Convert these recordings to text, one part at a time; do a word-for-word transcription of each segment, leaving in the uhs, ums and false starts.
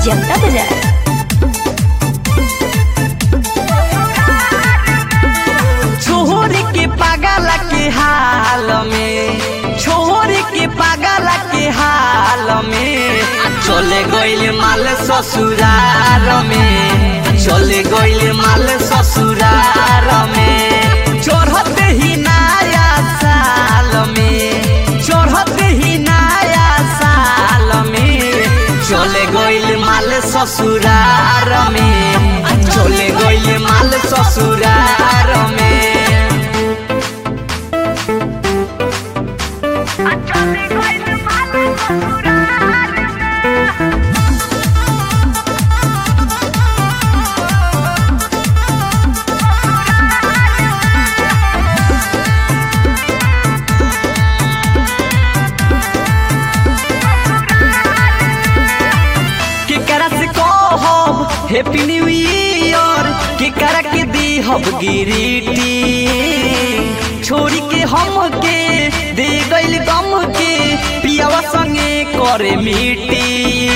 जनता बाजार। छोरी के पागल के हाल में, छोरी के पागल के हाल में, चले गइल माल ससुरार में, चले गइल माल ससुरार में, चढ़ते ही नया साल में, चढ़ते ही नया साल में, चले गइल माल ससुरार में, चले गइल माल ससुरार में। हैप्पी न्यू ईयर के करा के दी हब गिरीटी, छोड़ी के हम के दे गइल गम के पियावा संगे करे मीटी,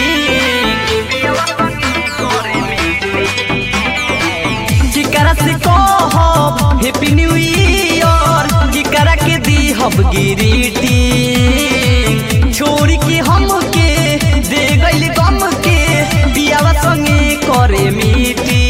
के करा से कहब हैप्पी न्यू ईयर के करा के दी हब गिरीटी, छोड़ी के हम के दे गइल गम के पियावा संगे करे मीटी,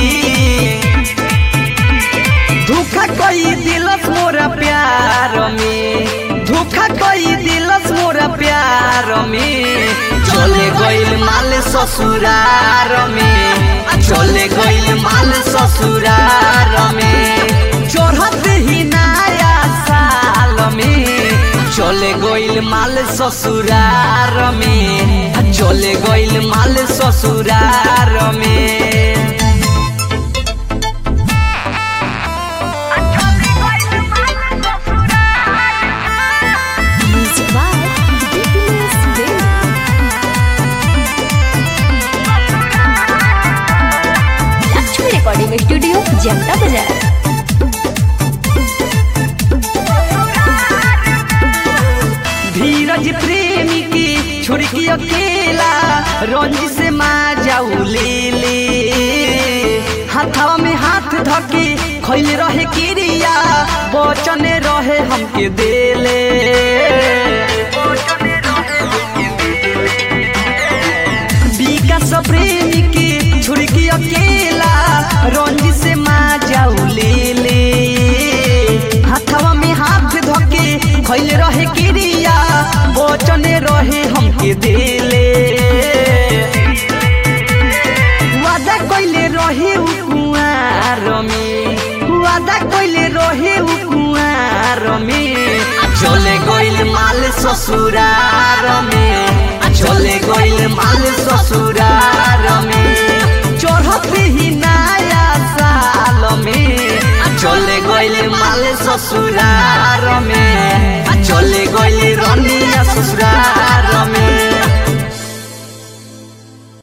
धोखा कई दिलस मोरा प्यार में, धोखा कई दिलस मोरा प्यार में, चले गइल माल ससुरार में, चले गइल माल ससुरार में, चढ़ते ही नया साल में, चले गइल माल ससुरार में, चले गइल माल ससुरार में। लक्ष्मी रिकॉर्डिंग स्टूडियो जनता बाजार। धीरज प्रेमी की छोड़ के अकेला रंजी से माँ जाऊ ले ले, हाथवा में हाथ धके खैले रहे किरिया बचन रहे हमके देले, विकास प्रेमी की छोड़ के अकेला रंजी से माँ जाऊ ले ले, हाथवा में हाथ धके खैले रहे किरिया बचन रहे हमके देले, वादा कइले रहे उ कुआर में, वादा कइले रहे उ कुआर में, चले गइल माल ससुरार में, चले गइल माल ससुरार में, चढ़ते ही नया साल में, चले गइल माल ससुरार में, चले गइल रनिया ससुरार।